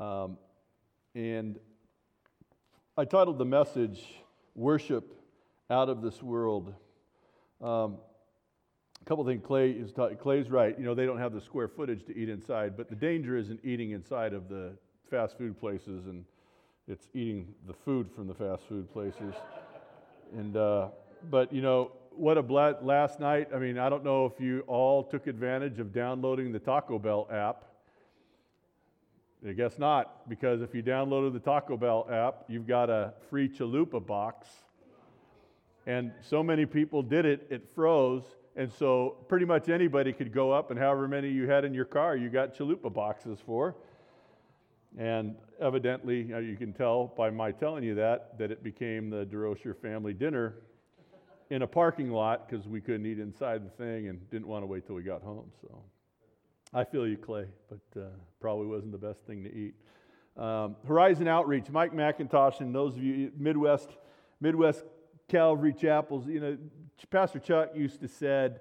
Um, and I titled the message, Worship Out of This World. A couple things. Clay's right. You know, they don't have the square footage to eat inside, but the danger isn't eating inside of the fast food places, and it's eating the food from the fast food places. And but you know, what a last night. I mean, I don't know if you all took advantage of downloading the Taco Bell app. I guess not, because if you downloaded the Taco Bell app, you've got a free chalupa box. And so many people did it, it froze. And so pretty much anybody could go up, and however many you had in your car, you got chalupa boxes for. And evidently, you can tell by my telling you that it became the DeRocher family dinner in a parking lot because we couldn't eat inside the thing and didn't want to wait till we got home. So I feel you, Clay, but probably wasn't the best thing to eat. Horizon Outreach, Mike McIntosh, and those of you Midwest Calvary Chapels, you know, Pastor Chuck used to said,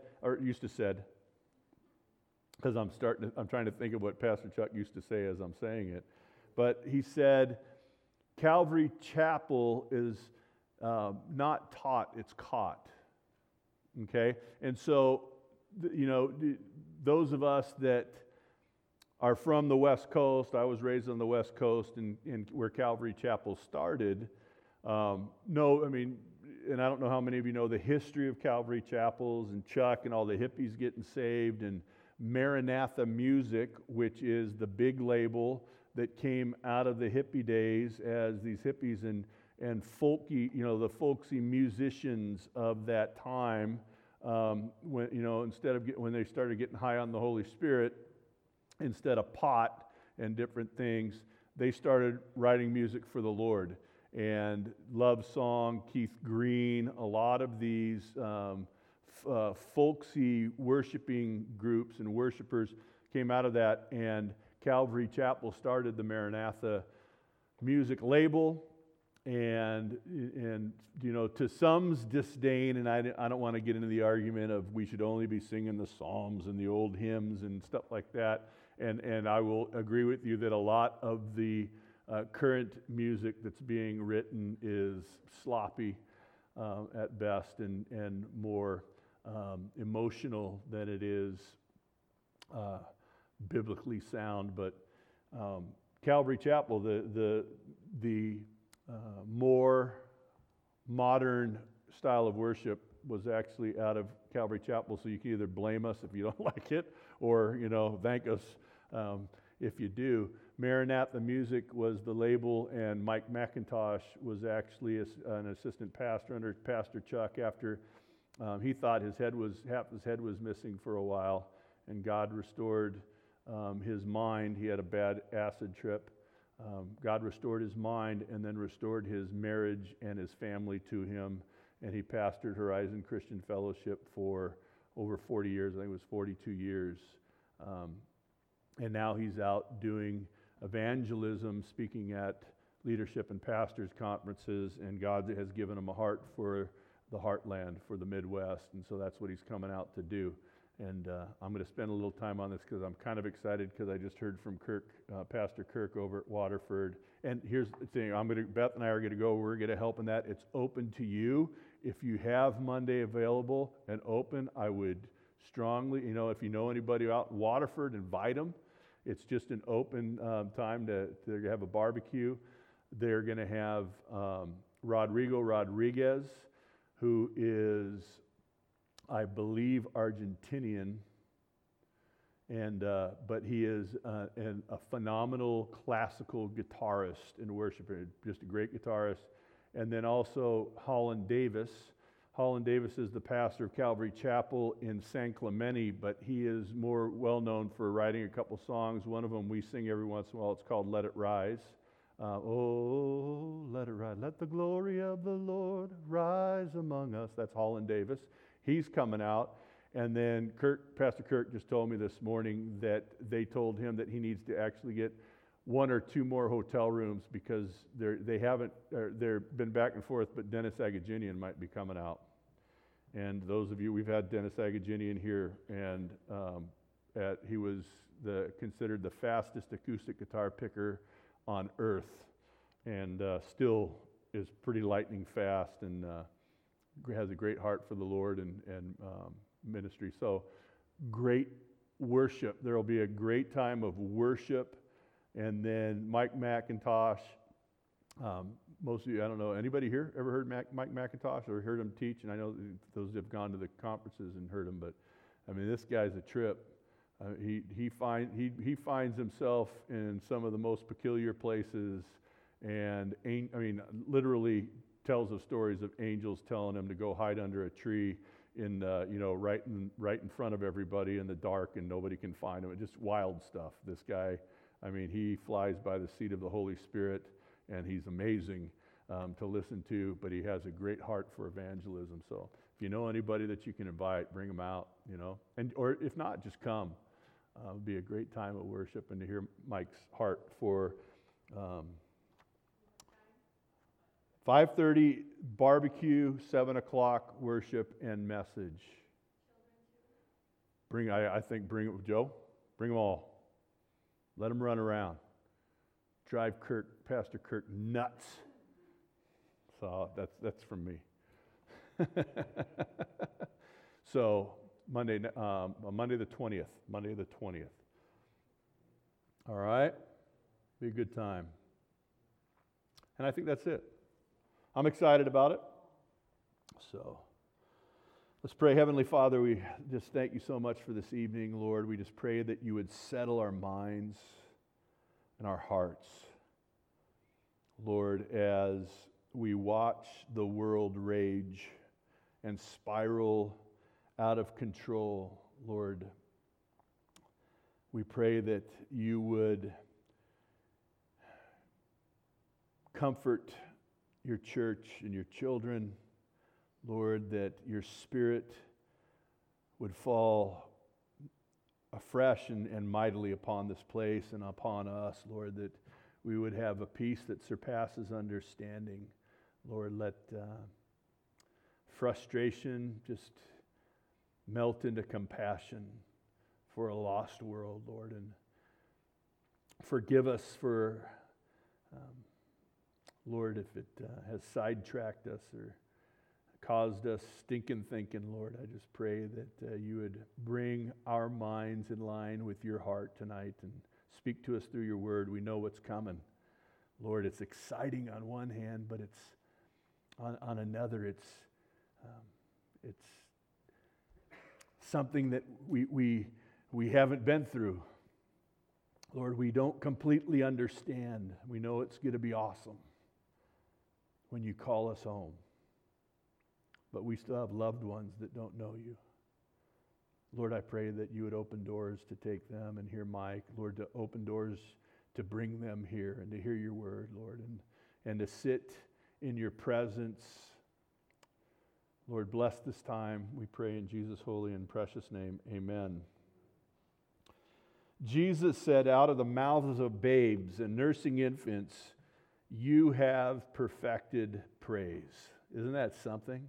because I'm trying to think of what Pastor Chuck used to say as I'm saying it, but he said, Calvary Chapel is not taught, it's caught. Okay? And so, you know, those of us that are from the West Coast, I was raised on the West Coast and where Calvary Chapel started, know, I mean, and I don't know how many of you know the history of Calvary Chapels and Chuck and all the hippies getting saved and Maranatha Music, which is the big label that came out of the hippie days as these hippies and folky, you know, the folksy musicians of that time, when, you know, when they started getting high on the Holy Spirit, instead of pot and different things, they started writing music for the Lord. And Love Song, Keith Green, a lot of these folksy worshiping groups and worshipers came out of that, and Calvary Chapel started the Maranatha music label, and you know, to some's disdain, and I don't want to get into the argument of we should only be singing the Psalms and the old hymns and stuff like that, and I will agree with you that a lot of the current music that's being written is sloppy at best and more emotional than it is biblically sound. But Calvary Chapel, the more modern style of worship was actually out of Calvary Chapel, so you can either blame us if you don't like it or, you know, thank us if you do. Maranatha Music was the label, and Mike McIntosh was actually an assistant pastor under Pastor Chuck after he thought half his head was missing for a while, and God restored his mind. He had a bad acid trip. God restored his mind and then restored his marriage and his family to him, and he pastored Horizon Christian Fellowship for over 40 years. I think it was 42 years. And now he's out doing evangelism, speaking at leadership and pastors conferences, and God has given him a heart for the heartland, for the Midwest, and so that's what he's coming out to do. And I'm going to spend a little time on this because I'm kind of excited because I just heard from Pastor Kirk over at Waterford. And here's the thing, Beth and I are going to go, we're going to help in that. It's open to you. If you have Monday available and open, I would strongly, you know, if you know anybody out in Waterford, invite them. It's just an open time to have a barbecue. They're going to have Rodrigo Rodriguez, who is, I believe, Argentinian, and but he is a phenomenal classical guitarist and worshiper, just a great guitarist. And then also Holland Davis. Holland Davis is the pastor of Calvary Chapel in San Clemente, but he is more well known for writing a couple songs. One of them we sing every once in a while. It's called Let It Rise. Oh, let it rise. Let the glory of the Lord rise among us. That's Holland Davis. He's coming out. And then Pastor Kirk just told me this morning that they told him that he needs to actually get one or two more hotel rooms because they've been back and forth, but Dennis Agajinian might be coming out. And those of you, we've had Dennis Agajinian here, and he was considered the fastest acoustic guitar picker on earth, and still is pretty lightning fast, and has a great heart for the Lord and ministry. So great worship. There will be a great time of worship, and then Mike McIntosh. Most of you, I don't know, anybody here ever heard Mike McIntosh or heard him teach? And I know those have gone to the conferences and heard him, but I mean, this guy's a trip. He finds himself in some of the most peculiar places, and literally tells of stories of angels telling him to go hide under a tree in right in front of everybody in the dark, and nobody can find him. It's just wild stuff. This guy, I mean, he flies by the seat of the Holy Spirit, and he's amazing to listen to, but he has a great heart for evangelism. So if you know anybody that you can invite, bring them out, or if not, just come. It'll be a great time of worship, and to hear Mike's heart for 5:30 barbecue, 7 o'clock worship and message. Bring Joe, bring them all. Let them run around. Drive Pastor Kirk nuts. So that's from me. So Monday the 20th. Monday the 20th. All right, be a good time. And I think that's it. I'm excited about it. So let's pray. Heavenly Father, we just thank you so much for this evening, Lord. We just pray that you would settle our minds and our hearts, Lord, as we watch the world rage and spiral out of control, Lord. We pray that you would comfort your church and your children, Lord, that your Spirit would fall afresh and mightily upon this place and upon us, Lord, that we would have a peace that surpasses understanding. Lord, let frustration just melt into compassion for a lost world, Lord, and forgive us for, Lord, if it has sidetracked us or caused us stinking thinking, Lord. I just pray that you would bring our minds in line with your heart tonight and speak to us through your word. We know what's coming. Lord, it's exciting on one hand, but it's on another, it's something that we haven't been through. Lord, we don't completely understand. We know it's going to be awesome when you call us home. But we still have loved ones that don't know you. Lord, I pray that you would open doors to take them and hear Mike. Lord, to open doors to bring them here and to hear your word, Lord, and to sit in your presence. Lord, bless this time, we pray in Jesus' holy and precious name. Amen. Jesus said, out of the mouths of babes and nursing infants, you have perfected praise. Isn't that something?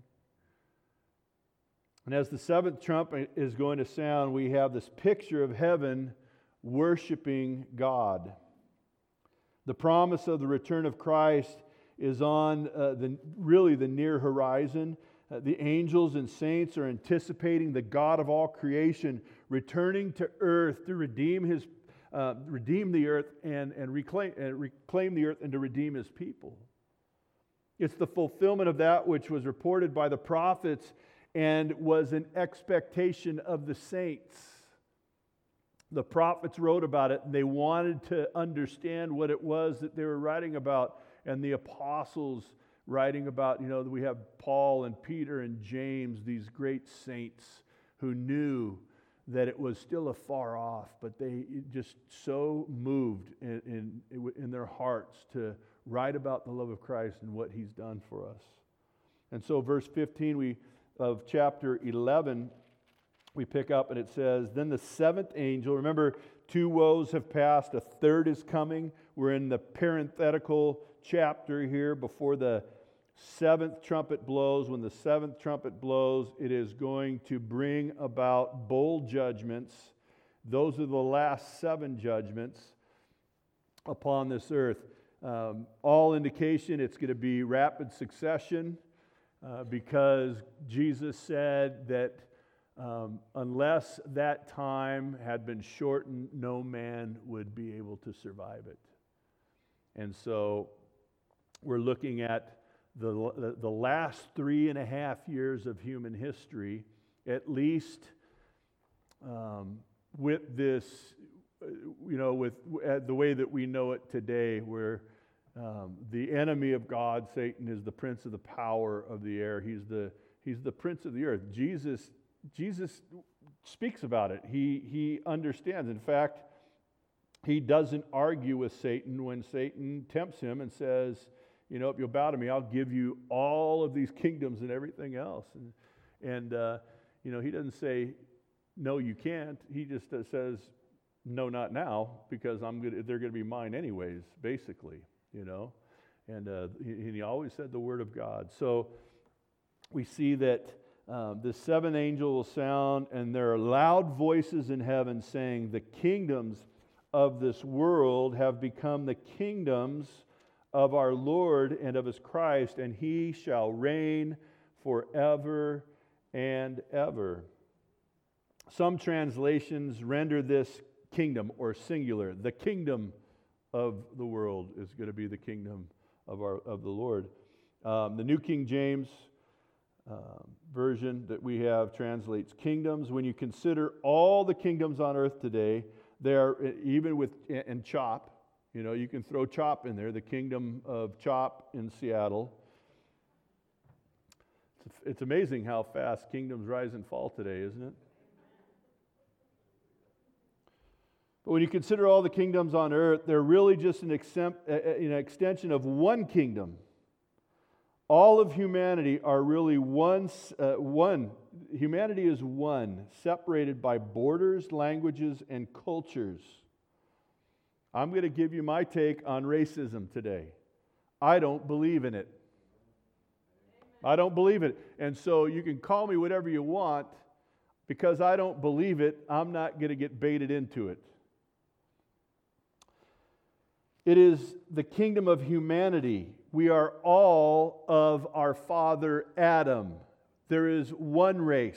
And as the seventh trumpet is going to sound, we have this picture of heaven worshiping God. The promise of the return of Christ is on the near horizon. The angels and saints are anticipating the God of all creation returning to earth to redeem the earth and reclaim the earth and to redeem His people. It's the fulfillment of that which was reported by the prophets and was an expectation of the saints. The prophets wrote about it, and they wanted to understand what it was that they were writing about, and the apostles writing about, we have Paul and Peter and James, these great saints who knew that it was still afar off, but they just so moved in their hearts to write about the love of Christ and what He's done for us. And so verse 15 of chapter 11, we pick up and it says, then the seventh angel, remember 2 woes have passed, a third is coming. We're in the parenthetical chapter here before the 7th trumpet blows. When the 7th trumpet blows, it is going to bring about bowl judgments. Those are the last 7 judgments. upon this earth. All indication it's going to be rapid succession because Jesus said that unless that time had been shortened, no man would be able to survive it. And so we're looking at the last 3.5 years of human history, at least with this, with the way that we know it today, where the enemy of God, Satan, is the prince of the power of the air. He's the prince of the earth. Jesus speaks about it. He understands. In fact, he doesn't argue with Satan when Satan tempts him and says, if you'll bow to me, I'll give you all of these kingdoms and everything else. And he doesn't say, no, you can't. He just says, no, not now, because they're going to be mine anyways, basically, And he always said the word of God. So we see that the seventh angel will sound, and there are loud voices in heaven saying, the kingdoms of this world have become the kingdoms of our Lord and of his Christ, and he shall reign forever and ever. Some translations render this kingdom, or singular. The kingdom of the world is going to be the kingdom of the Lord. The New King James version that we have translates kingdoms. When you consider all the kingdoms on earth today, they are, even with, and CHOP, you can throw CHOP in there, the kingdom of CHOP in Seattle. It's amazing how fast kingdoms rise and fall today, isn't it? But when you consider all the kingdoms on earth, they're really just an extension of one kingdom. All of humanity are really one. Humanity is one, separated by borders, languages, and cultures. I'm going to give you my take on racism today. I don't believe in it. I don't believe it. And so you can call me whatever you want. Because I don't believe it, I'm not going to get baited into it. It is the kingdom of humanity. We are all of our father Adam. There is one race.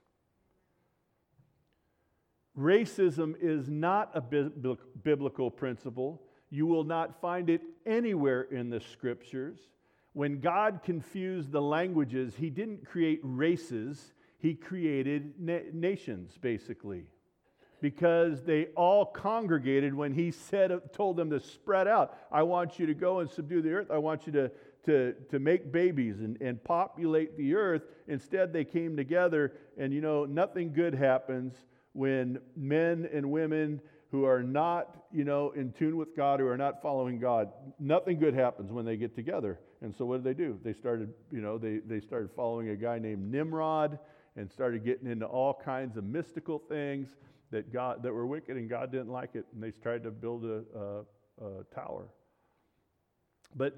Racism is not a biblical principle. You will not find it anywhere in the scriptures. When God confused the languages, he didn't create races, he created nations, basically. Because they all congregated when he told them to spread out. I want you to go and subdue the earth. I want you to make babies and populate the earth. Instead, they came together, and nothing good happens when men and women who are not, in tune with God, who are not following God, nothing good happens when they get together. And so what did they do? They started, they started following a guy named Nimrod and started getting into all kinds of mystical things that were wicked, and God didn't like it, and they tried to build a tower. But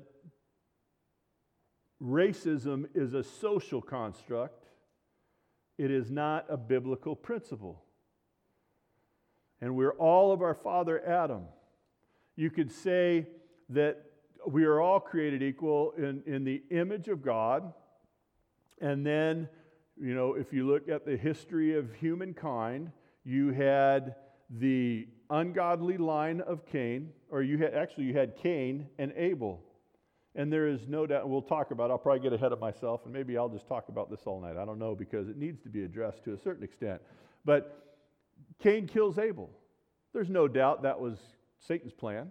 racism is a social construct. It is not a biblical principle. And we're all of our father Adam. You could say that we are all created equal in the image of God. And then, if you look at the history of humankind, you had the ungodly line of Cain, or you had Cain and Abel. And there is no doubt, we'll talk about it. I'll probably get ahead of myself, and maybe I'll just talk about this all night. I don't know, because it needs to be addressed to a certain extent. But Cain kills Abel. There's no doubt that was Satan's plan.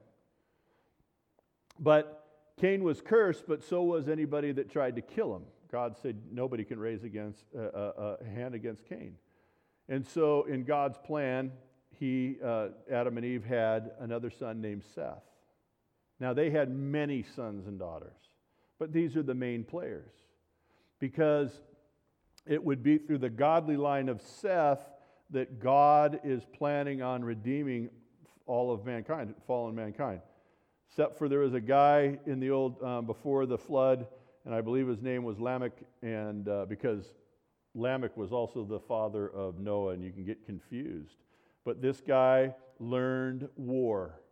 But Cain was cursed, but so was anybody that tried to kill him. God said nobody can raise a hand against Cain. And so in God's plan, Adam and Eve had another son named Seth. Now they had many sons and daughters, but these are the main players. Because it would be through the godly line of Seth that God is planning on redeeming all of mankind, fallen mankind. Except for there was a guy in the old, before the flood, and I believe his name was Lamech, and because Lamech was also the father of Noah, and you can get confused. But this guy learned war,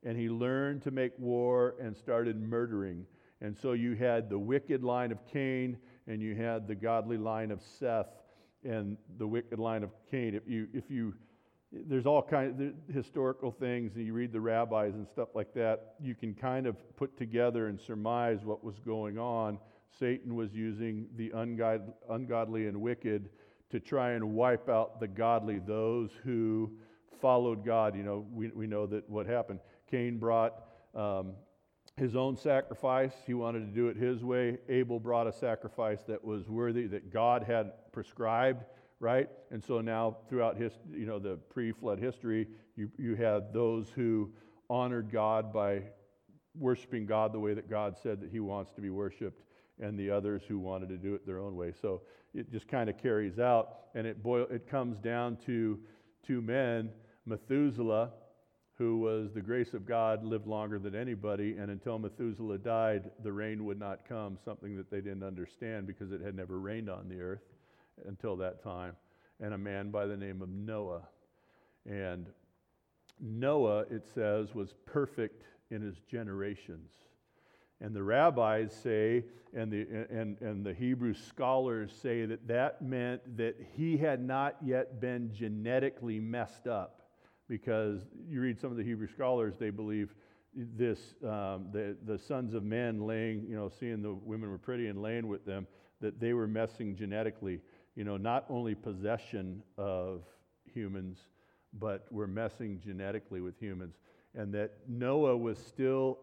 and he learned to make war and started murdering. And so you had the wicked line of Cain, and you had the godly line of Seth, and the wicked line of Cain. There's all kinds of historical things, and you read the rabbis and stuff like that, you can kind of put together and surmise what was going on. Satan was using the ungodly and wicked to try and wipe out the godly, those who followed God. We know that what happened. Cain brought his own sacrifice. He wanted to do it his way. Abel brought a sacrifice that was worthy, that God had prescribed, right? And so now throughout the pre-flood history, you had those who honored God by worshiping God the way that God said that he wants to be worshiped, and the others who wanted to do it their own way. So it just kind of carries out, and it comes down to two men. Methuselah, who was the grace of God, lived longer than anybody, and until Methuselah died, the rain would not come, something that they didn't understand because it had never rained on the earth until that time. And a man by the name of Noah. And Noah, it says, was perfect in his generations. And the rabbis say, and the Hebrew scholars say, that meant that he had not yet been genetically messed up. Because you read some of the Hebrew scholars, they believe this, the sons of men laying, seeing the women were pretty and laying with them, that they were messing genetically. Not only possession of humans, but were messing genetically with humans. And that Noah was still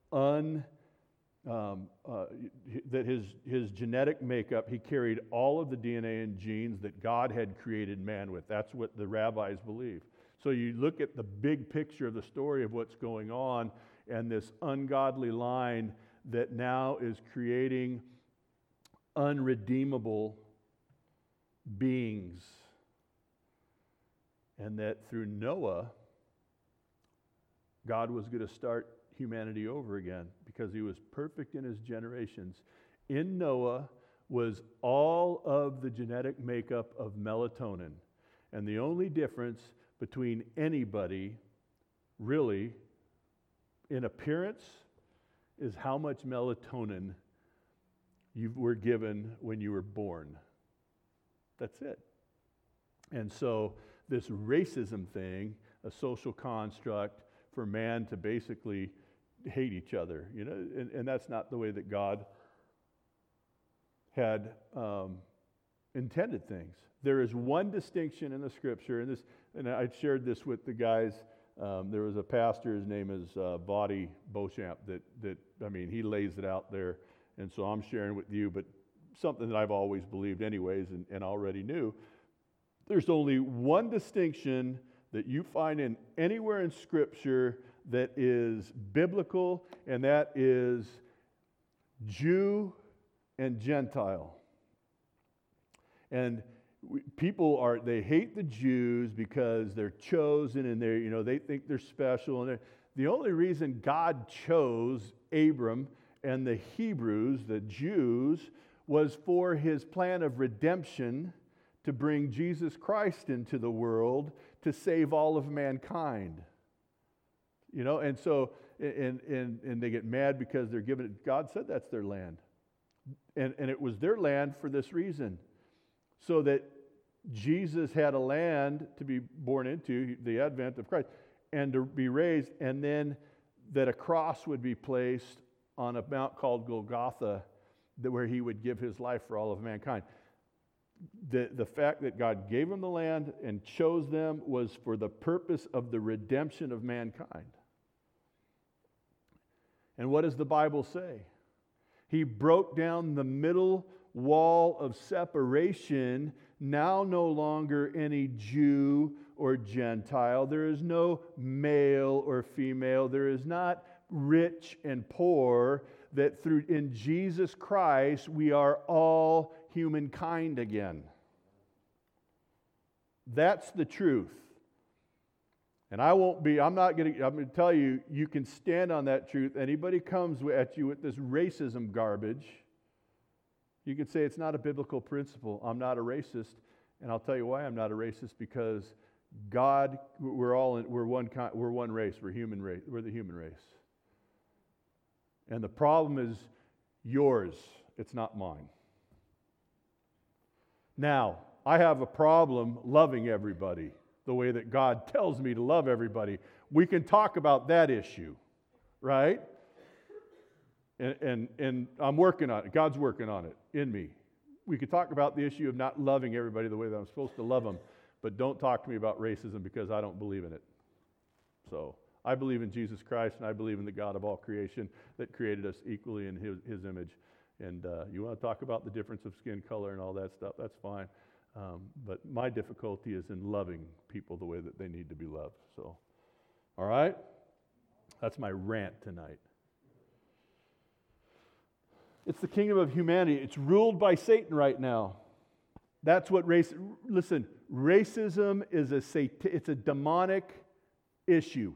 that his genetic makeup, he carried all of the DNA and genes that God had created man with. That's what the rabbis believe. So you look at the big picture of the story of what's going on, and this ungodly line that now is creating unredeemable beings. And that through Noah, God was going to start humanity over again because he was perfect in his generations. In Noah was all of the genetic makeup of melatonin. And the only difference between anybody, really, in appearance, is how much melatonin you were given when you were born. That's it. And so this racism thing, a social construct for man to basically hate each other, and that's not the way that God had intended things. There is one distinction in the Scripture, and I shared this with the guys. There was a pastor, his name is Voddie Beauchamp, that he lays it out there, and so I'm sharing with you, but something that I've always believed anyways and already knew. There's only one distinction that you find anywhere in Scripture that is biblical, and that is Jew and Gentile. And people they hate the Jews because they're chosen and they think they're special. And the only reason God chose Abram and the Hebrews, the Jews, was for his plan of redemption to bring Jesus Christ into the world to save all of mankind. And so and they get mad because they're given it. God said that's their land. And it was their land for this reason. So that Jesus had a land to be born into, the advent of Christ, and to be raised, and then that a cross would be placed on a mount called Golgotha, where he would give his life for all of mankind. The fact that God gave them the land and chose them was for the purpose of the redemption of mankind. And what does the Bible say? He broke down the middle wall of separation. Now no longer any Jew or Gentile. There is no male or female. There is not rich and poor. That in Jesus Christ we are all humankind again. That's the truth. And I'm going to tell you, you can stand on that truth. Anybody comes at you with this racism garbage, you can say it's not a biblical principle. I'm not a racist. And I'll tell you why I'm not a racist, because God, we're one race. We're human race. We're the human race. And the problem is yours. It's not mine. Now, I have a problem loving everybody the way that God tells me to love everybody. We can talk about that issue, right? And I'm working on it. God's working on it in me. We could talk about the issue of not loving everybody the way that I'm supposed to love them, but don't talk to me about racism because I don't believe in it. So I believe in Jesus Christ, and I believe in the God of all creation that created us equally in His image. And you want to talk about the difference of skin color and all that stuff, that's fine. But my difficulty is in loving people the way that they need to be loved. So, all right? That's my rant tonight. It's the kingdom of humanity. It's ruled by Satan right now. That's what listen, racism is it's a demonic issue.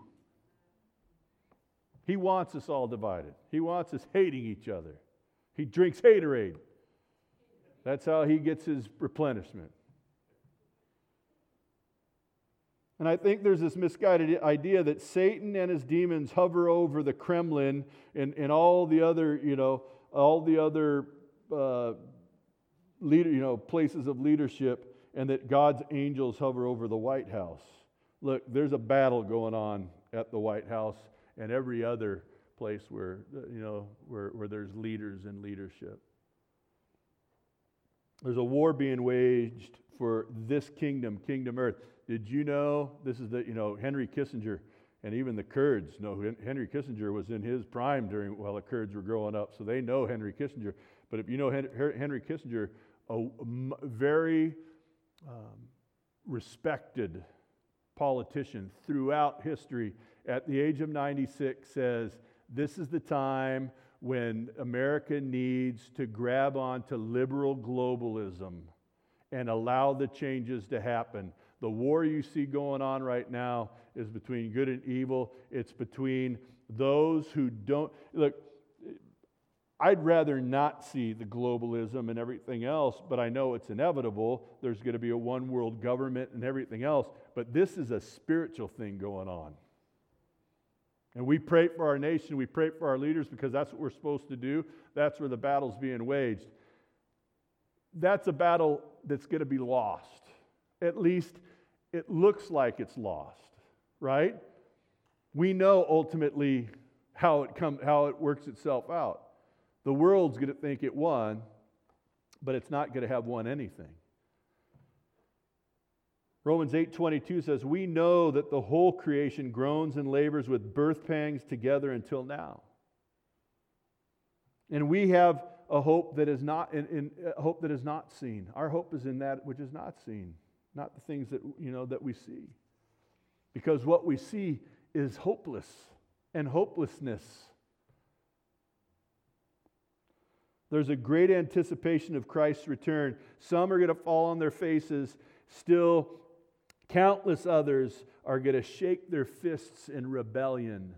He wants us all divided. He wants us hating each other. He drinks haterade. That's how he gets his replenishment. And I think there's this misguided idea that Satan and his demons hover over the Kremlin and all the other, places of leadership, and that God's angels hover over the White House. Look, there's a battle going on at the White House and every other place where there's leaders and leadership. There's a war being waged for this kingdom earth. Did you know, this is Henry Kissinger, and even the Kurds know Henry Kissinger was in his prime while the Kurds were growing up, so they know Henry Kissinger. But if you know Henry Kissinger, a very respected politician throughout history, at the age of 96 says, this is the time when America needs to grab onto liberal globalism and allow the changes to happen. The war you see going on right now is between good and evil. It's between those who don't... Look, I'd rather not see the globalism and everything else, but I know it's inevitable. There's going to be a one world government and everything else, but this is a spiritual thing going on. And we pray for our nation, we pray for our leaders because that's what we're supposed to do. That's where the battle's being waged. That's a battle that's going to be lost. At least it looks like it's lost, right? We know ultimately how it works itself out. The world's going to think it won, but it's not going to have won anything. Romans 8:22 says, we know that the whole creation groans and labors with birth pangs together until now. And we have a hope that is not hope that is not seen. Our hope is in that which is not seen, not the things that we see. Because what we see is hopeless and hopelessness. There's a great anticipation of Christ's return. Some are going to fall on their faces. Still, countless others are going to shake their fists in rebellion.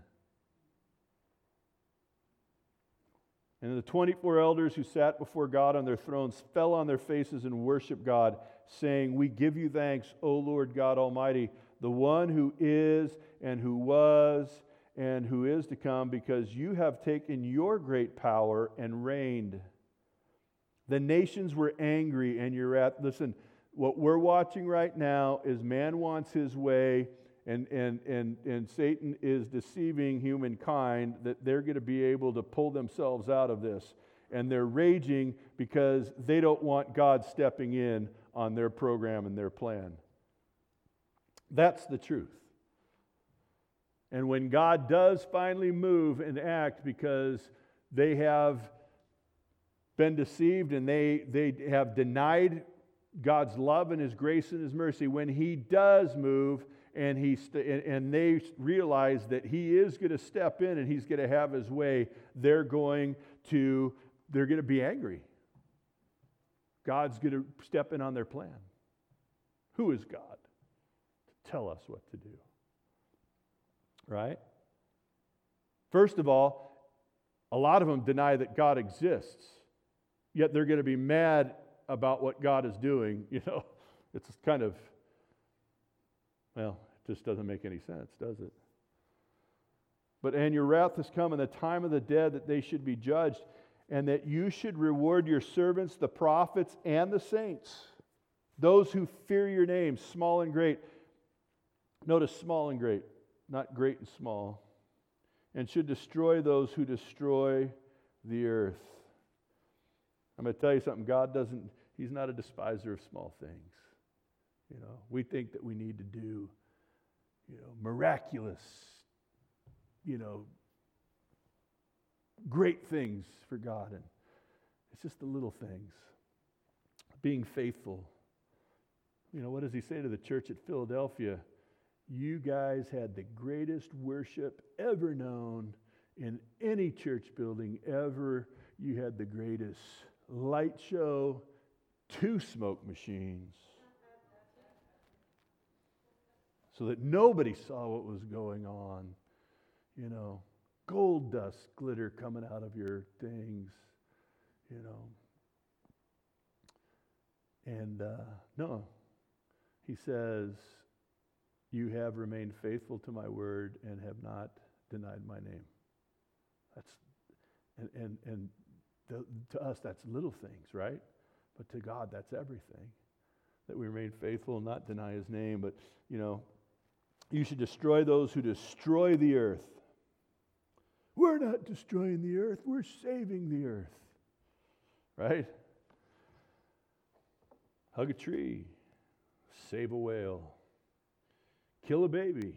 And the 24 elders who sat before God on their thrones fell on their faces and worshiped God, saying, we give you thanks, O Lord God Almighty, the one who is and who was and who is to come, because you have taken your great power and reigned. The nations were angry and your wrath. Listen, what we're watching right now is man wants his way, and Satan is deceiving humankind that they're going to be able to pull themselves out of this. And they're raging because they don't want God stepping in on their program and their plan. That's the truth. And when God does finally move and act because they have been deceived and they have denied God's love and His grace and His mercy, when He does move and they realize that He is going to step in and He's going to have His way, they're going to be angry. God's going to step in on their plan. Who is God to tell us what to do? Right? First of all, a lot of them deny that God exists, yet they're going to be mad about what God is doing. It's kind of Well, it just doesn't make any sense, does it? And your wrath has come in the time of the dead that they should be judged, and that you should reward your servants, the prophets and the saints, those who fear your name, small and great. Notice small and great, not great and small. And should destroy those who destroy the earth. I'm going to tell you something. He's not a despiser of small things. We think that we need to do, miraculous, great things for God. And it's just the little things. Being faithful. What does he say to the church at Philadelphia? You guys had the greatest worship ever known in any church building ever. You had the greatest light show, 2 smoke machines, so that nobody saw what was going on. Gold dust glitter coming out of your things, And no, he says, you have remained faithful to my word and have not denied my name. To us, that's little things, right? But to God, that's everything. That we remain faithful and not deny his name. But, you should destroy those who destroy the earth. We're not destroying the earth. We're saving the earth. Right? Hug a tree. Save a whale. Kill a baby.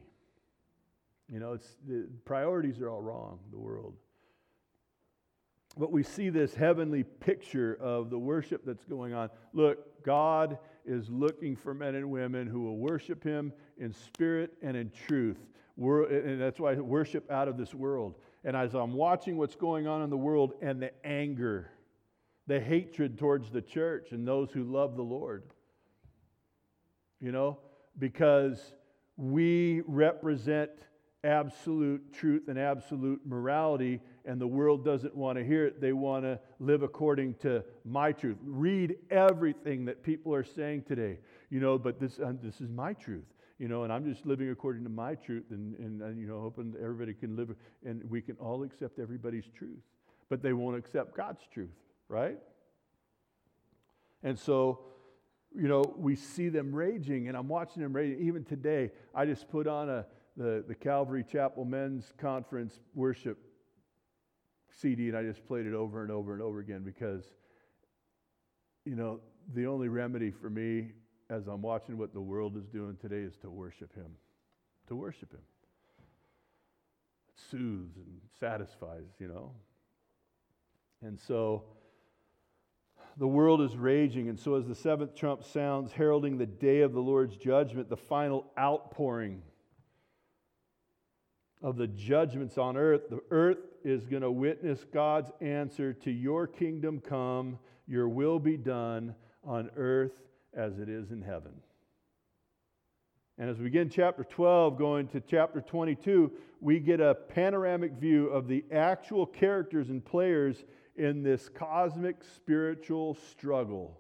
The priorities are all wrong, the world. But we see this heavenly picture of the worship that's going on. Look, God is looking for men and women who will worship him in spirit and in truth. And that's why I worship out of this world. And as I'm watching what's going on in the world and the anger, the hatred towards the church and those who love the Lord, because we represent absolute truth and absolute morality, and the world doesn't want to hear it. They want to live according to my truth. Read everything that people are saying today, but this is my truth, and I'm just living according to my truth, and hoping that everybody can live, and we can all accept everybody's truth, but they won't accept God's truth, right? And so, we see them raging, and I'm watching them raging. Even today, I just put on the Calvary Chapel Men's Conference worship CD, and I just played it over and over and over again because, the only remedy for me as I'm watching what the world is doing today is to worship him. To worship him. It soothes and satisfies, And so the world is raging, and so as the 7th trump sounds, heralding the day of the Lord's judgment, the final outpouring of the judgments on earth, the earth is going to witness God's answer to your kingdom come, your will be done on earth as it is in heaven. And as we begin chapter 12, going to chapter 22, we get a panoramic view of the actual characters and players in this cosmic spiritual struggle.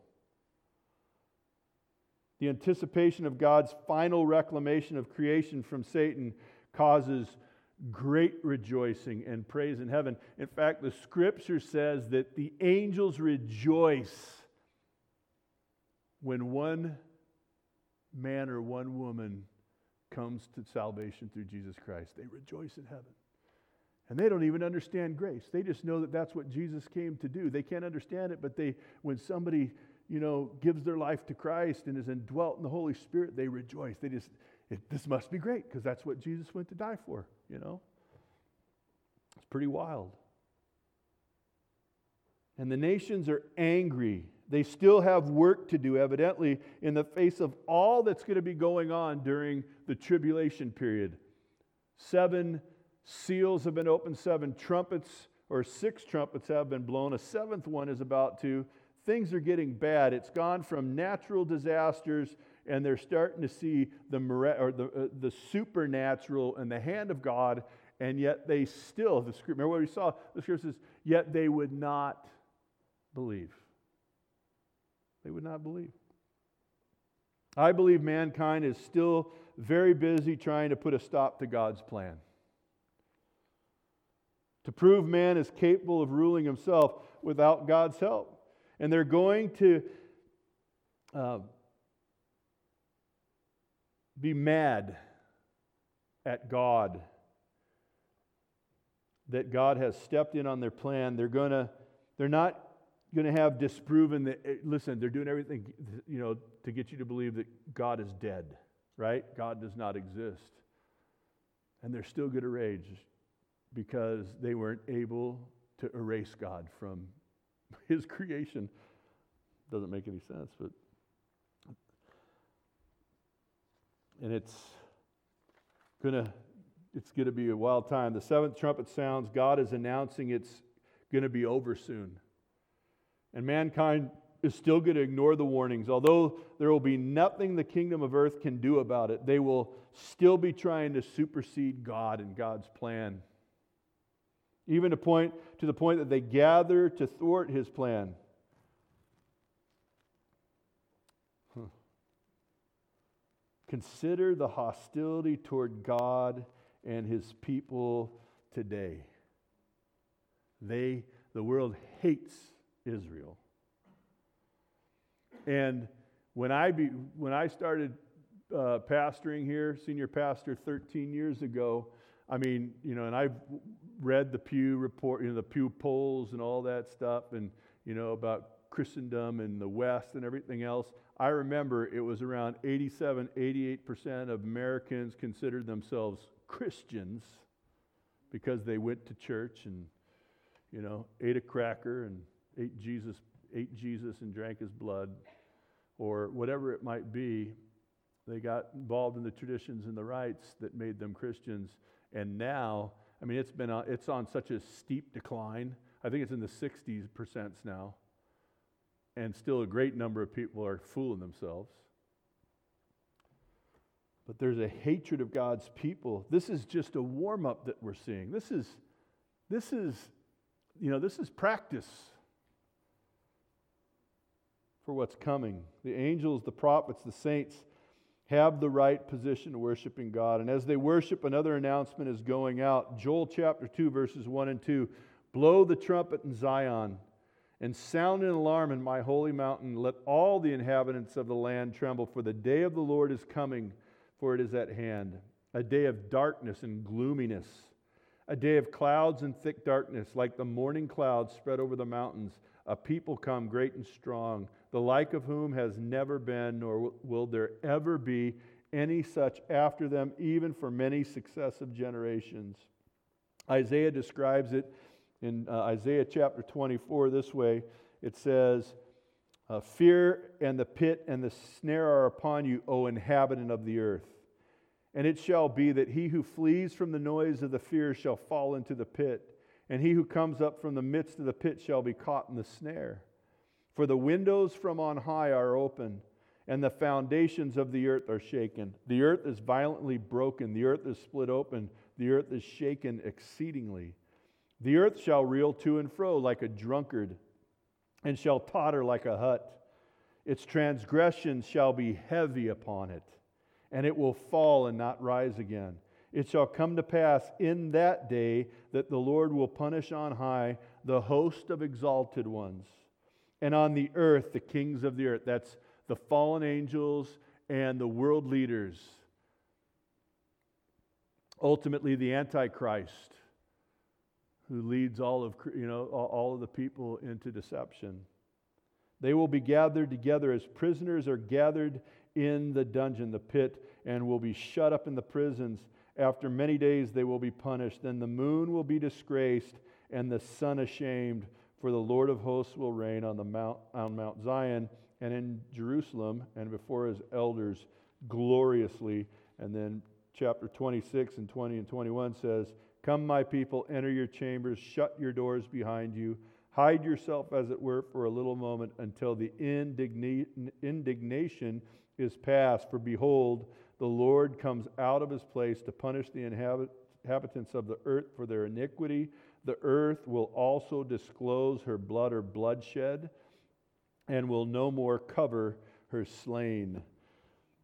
The anticipation of God's final reclamation of creation from Satan causes great rejoicing and praise in heaven. In fact, the scripture says that the angels rejoice when one man or one woman comes to salvation through Jesus Christ. They rejoice in heaven. And they don't even understand grace. They just know that that's what Jesus came to do. They can't understand it, but when somebody, gives their life to Christ and is indwelt in the Holy Spirit, they rejoice. This must be great because that's what Jesus went to die for, It's pretty wild. And the nations are angry. They still have work to do, evidently, in the face of all that's going to be going on during the tribulation period. 7 seals have been opened, 7 trumpets, or 6 trumpets have been blown. A 7th one is about to. Things are getting bad. It's gone from natural disasters, and they're starting to see the supernatural and the hand of God, and yet they still, remember what we saw? The scripture says, yet they would not believe. They would not believe. I believe mankind is still very busy trying to put a stop to God's plan. To prove man is capable of ruling himself without God's help. And they're going to be mad at God that God has stepped in on their plan. They're not going to have disproven that, listen, they're doing everything, to get you to believe that God is dead, right? God does not exist. And they're still going to rage because they weren't able to erase God from His creation. Doesn't make any sense, but and it's gonna be a wild time. The seventh trumpet sounds. God is announcing it's gonna be over soon, and mankind is still going to ignore the warnings. Although there will be nothing the kingdom of earth can do about it, they will still be trying to supersede God and God's plan. Even to the point that they gather to thwart His plan. Consider the hostility toward God and His people today. The world hates Israel. And when I started pastoring here, senior pastor 13 years ago, and I've read the Pew report, the Pew polls and all that stuff, and about Christendom and the West and everything else. I remember it was around 88% of Americans considered themselves Christians because they went to church and ate a cracker and ate Jesus and drank His blood, or whatever it might be. They got involved in the traditions and the rites that made them Christians. And now, it's on such a steep decline. I think it's in the 60% now. And still a great number of people are fooling themselves. But there's a hatred of God's people. This is just a warm-up that we're seeing. This is practice for what's coming. The angels, the prophets, the saints have the right position to worshiping God. And as they worship, another announcement is going out. Joel chapter 2, verses 1 and 2. Blow the trumpet in Zion and sound an alarm in my holy mountain. Let all the inhabitants of the land tremble, for the day of the Lord is coming, for it is at hand. A day of darkness and gloominess. A day of clouds and thick darkness, like the morning clouds spread over the mountains. A people come great and strong, the like of whom has never been, nor will there ever be any such after them, even for many successive generations. Isaiah describes it in Isaiah chapter 24 this way. It says, fear and the pit and the snare are upon you, O inhabitant of the earth. And it shall be that he who flees from the noise of the fear shall fall into the pit. And he who comes up from the midst of the pit shall be caught in the snare. For the windows from on high are open, and the foundations of the earth are shaken. The earth is violently broken. The earth is split open. The earth is shaken exceedingly. The earth shall reel to and fro like a drunkard, and shall totter like a hut. Its transgressions shall be heavy upon it, and it will fall and not rise again. It shall come to pass in that day that the Lord will punish on high the host of exalted ones, and on the earth the kings of the earth. That's the fallen angels and the world leaders. Ultimately, the Antichrist, who leads all of the people into deception. They will be gathered together as prisoners are gathered in the dungeon, the pit, and will be shut up in the prisons. After many days they will be punished. Then the moon will be disgraced and the sun ashamed, for the Lord of hosts will reign on Mount Zion and in Jerusalem and before His elders gloriously. And then chapter 26 and 20 and 21 says, come, my people, enter your chambers, shut your doors behind you, hide yourself as it were for a little moment until the indignation is past. For behold, the Lord comes out of His place to punish the inhabitants of the earth for their iniquity. The earth will also disclose her blood or bloodshed, and will no more cover her slain.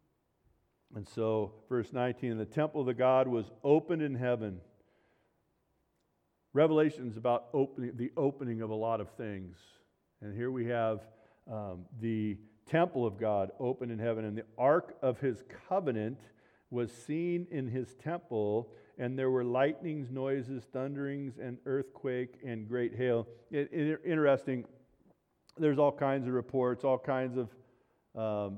And so, verse 19, and the temple of the God was opened in heaven. Revelation is about the opening of a lot of things. And here we have the temple of God open in heaven, and the ark of his covenant was seen in his temple, and there were lightnings, noises, thunderings, and earthquake, and great hail. Interesting, there's all kinds of reports, all kinds of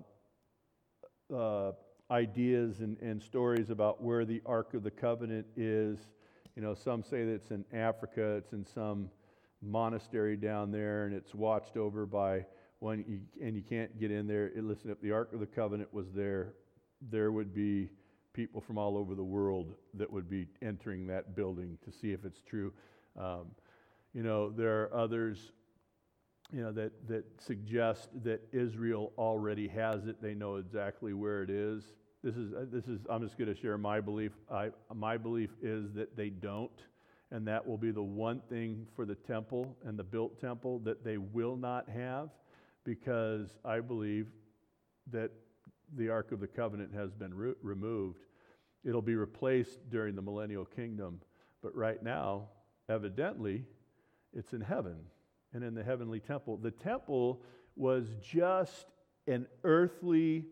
ideas and stories about where the Ark of the Covenant is. You know, some say that it's in Africa, it's in some monastery down there, and it's watched over by one, and you can't get in there. Listen, if the Ark of the Covenant was there, there would be people from all over the world that would be entering that building to see if it's true. You know, there are others, you know, that suggest that Israel already has it. They know exactly where it is. This is. I'm just going to share my belief. My belief is that they don't, and that will be the one thing for the temple and the built temple that they will not have, because I believe that the Ark of the Covenant has been removed. It'll be replaced during the millennial kingdom, but right now, evidently, it's in heaven and in the heavenly temple. The temple was just an earthly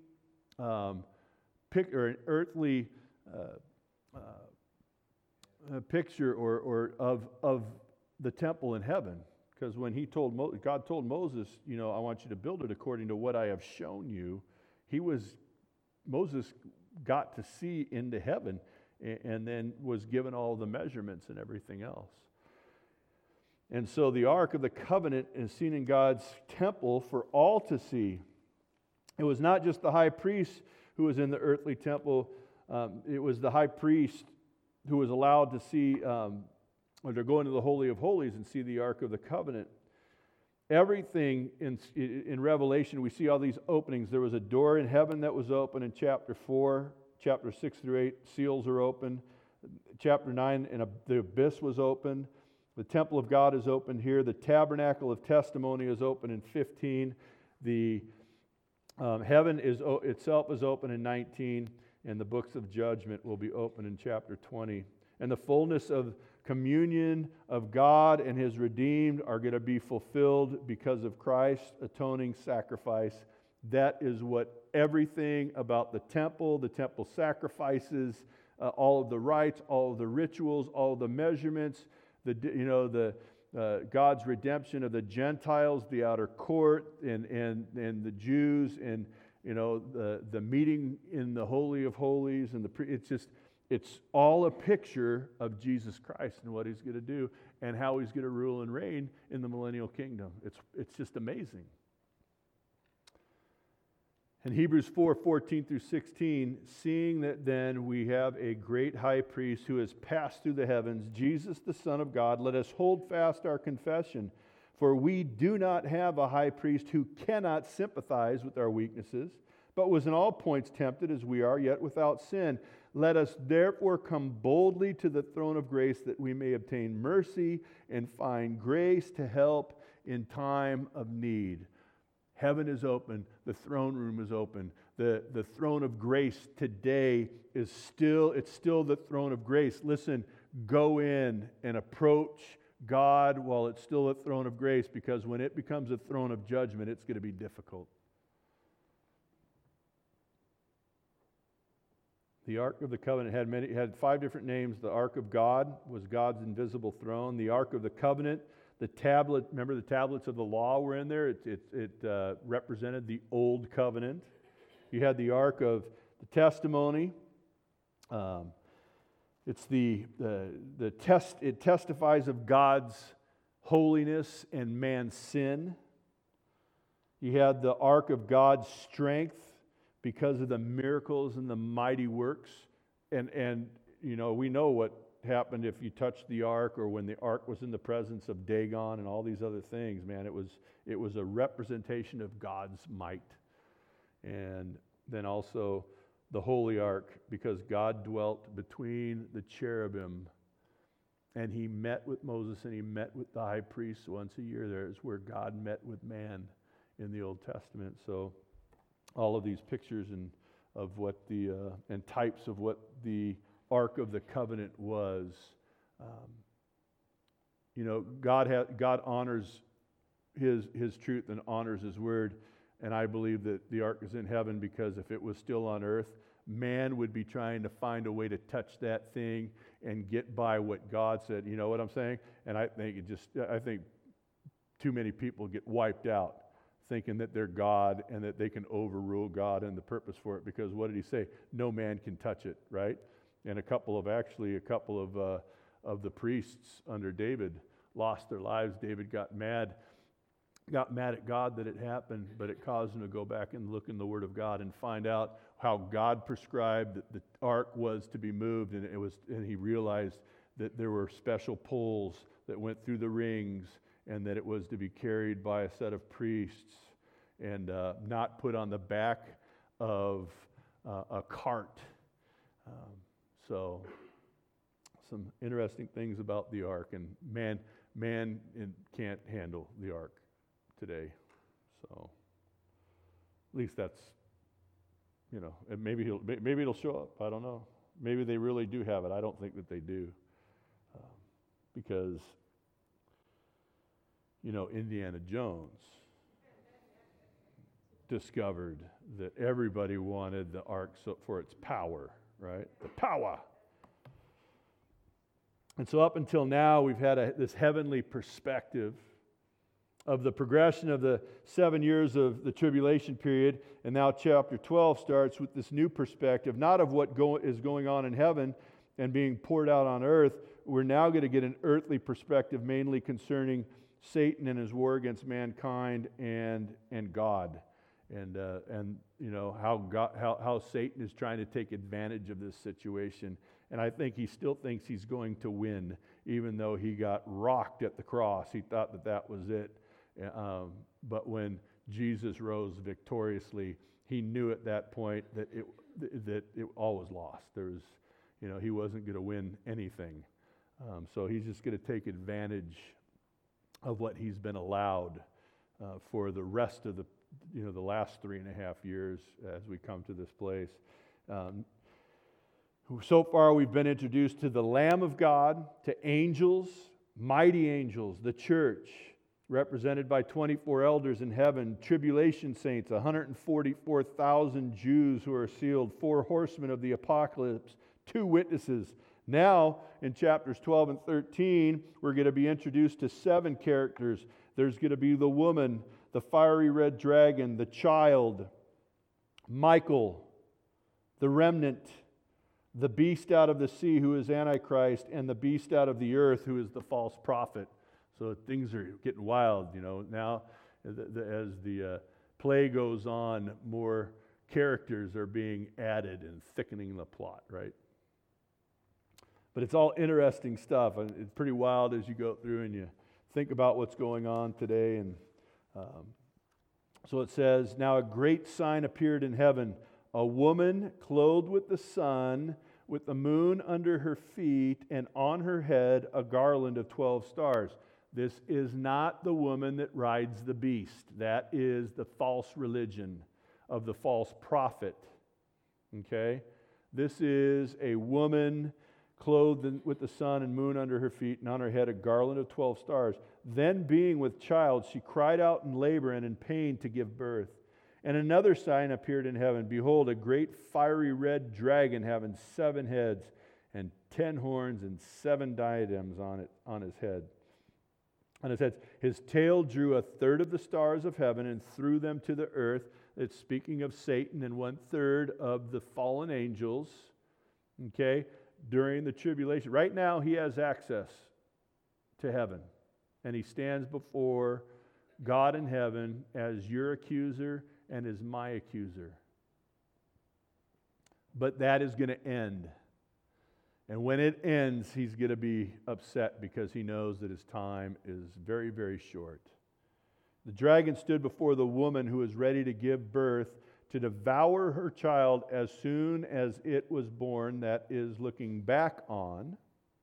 picture or of the temple in heaven. Because when God told Moses, you know, I want you to build it according to what I have shown you, Moses got to see into heaven and then was given all the measurements and everything else. And so the Ark of the Covenant is seen in God's temple for all to see. It was not just the high priest who was in the earthly temple. It was the high priest who was allowed to see, or to go into the Holy of Holies and see the Ark of the Covenant. Everything in Revelation, we see all these openings. There was a door in heaven that was open in chapter 4. Chapter 6 through 8, seals are open. Chapter 9, and the abyss was open. The temple of God is open here. The tabernacle of testimony is open in 15. The heaven itself is open in 19. And the books of judgment will be open in chapter 20. And the fullness of communion of God and His redeemed are going to be fulfilled because of Christ's atoning sacrifice. That is what everything about the temple sacrifices, all of the rites, all of the rituals, all of the measurements, God's redemption of the Gentiles, the outer court, and the Jews, and the meeting in the Holy of Holies, and it's all a picture of Jesus Christ and what He's going to do and how He's going to rule and reign in the millennial kingdom. It's just amazing. In Hebrews 4:14 through 16, seeing that then we have a great high priest who has passed through the heavens, Jesus the Son of God, let us hold fast our confession. For we do not have a high priest who cannot sympathize with our weaknesses, but was in all points tempted as we are, yet without sin. Let us therefore come boldly to the throne of grace that we may obtain mercy and find grace to help in time of need. Heaven is open. The throne room is open. The throne of grace today is still the throne of grace. Listen, go in and approach God while it's still a throne of grace, because when it becomes a throne of judgment, it's going to be difficult. The Ark of the Covenant had 5 different names. The Ark of God was God's invisible throne. The Ark of the Covenant, the tablet, remember the tablets of the law were in there? It represented the Old Covenant. You had the Ark of the Testimony. It testifies of God's holiness and man's sin. You had the Ark of God's strength because of the miracles and the mighty works. And we know what happened if you touched the ark, or when the ark was in the presence of Dagon and all these other things. Man, it was a representation of God's might. And then also the holy ark, because God dwelt between the cherubim, and He met with Moses and He met with the high priest once a year. There is where God met with man in the Old Testament. So all of these pictures and of what the and types of what the Ark of the Covenant was. God honors His truth and honors His word, and I believe that the Ark is in heaven because if it was still on earth, man would be trying to find a way to touch that thing and get by what God said. You know what I'm saying? And I think too many people get wiped out thinking that they're God and that they can overrule God and the purpose for it, because what did He say? No man can touch it, right? And a couple of the priests under David lost their lives. David got mad at God that it happened, but it caused him to go back and look in the Word of God and find out how God prescribed that the ark was to be moved, and he realized that there were special poles that went through the rings, and that it was to be carried by a set of priests and not put on the back of a cart. So some interesting things about the ark, and man can't handle the ark today. So at least that's, and maybe it'll show up. I don't know. Maybe they really do have it. I don't think that they do, because Indiana Jones discovered that everybody wanted the ark for its power, right? The power. And so up until now, we've had this heavenly perspective of the progression of the 7 years of the tribulation period, and now chapter 12 starts with this new perspective, not of what is going on in heaven and being poured out on earth. We're now going to get an earthly perspective, mainly concerning Satan and his war against mankind and God, and how Satan is trying to take advantage of this situation. And I think he still thinks he's going to win, even though he got rocked at the cross. He thought that was it. But when Jesus rose victoriously, he knew at that point that it all was lost. He wasn't going to win anything. So he's just going to take advantage of what he's been allowed for the rest of the last 3.5 years as we come to this place. So far, we've been introduced to the Lamb of God, to angels, mighty angels, the church, represented by 24 elders in heaven, tribulation saints, 144,000 Jews who are sealed, 4 horsemen of the apocalypse, 2 witnesses. Now, in chapters 12 and 13, we're going to be introduced to 7 characters. There's going to be the woman, the fiery red dragon, the child, Michael, the remnant, the beast out of the sea who is Antichrist, and the beast out of the earth who is the false prophet. So things are getting wild, now as the play goes on, more characters are being added and thickening the plot, right? But it's all interesting stuff, and it's pretty wild as you go through and you think about what's going on today. And so it says, now a great sign appeared in heaven, a woman clothed with the sun, with the moon under her feet, and on her head a garland of 12 stars. This is not the woman that rides the beast. That is the false religion of the false prophet. Okay? This is a woman clothed with the sun and moon under her feet, and on her head a garland of 12 stars. Then, being with child, she cried out in labor and in pain to give birth. And another sign appeared in heaven. Behold, a great fiery red dragon having 7 heads and 10 horns and 7 diadems on his head. And it says, his tail drew 1/3 of the stars of heaven and threw them to the earth. It's speaking of Satan and 1/3 of the fallen angels. Okay? During the tribulation. Right now, he has access to heaven. And he stands before God in heaven as your accuser and as my accuser. But that is going to end. And when it ends, he's going to be upset because he knows that his time is very, very short. The dragon stood before the woman who was ready to give birth to devour her child as soon as it was born. That is looking back on